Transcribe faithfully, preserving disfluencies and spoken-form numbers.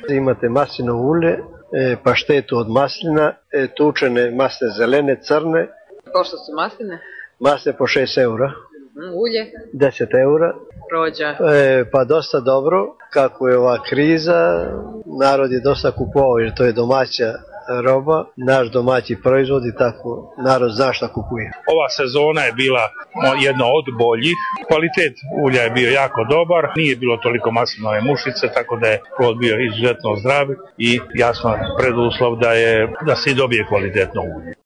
Imate maslinovo ulje, paštetu od maslina, tučene masne zelene, crne. Košto su masline? Masne po šest eura. Ulje? deset eura. Rođa? E, pa dosta dobro. Kako je ova kriza, narod je dosta kupovao jer to je domaća roba, naš domaći proizvod i tako narod zna šta kupuje. Ova sezona je bila jedna od boljih. Kvalitet ulja je bio jako dobar, nije bilo toliko maslinove mušice, tako da je plod bio izuzetno zdrav i jasno preduslov da, je, da se i dobije kvalitetno ulje.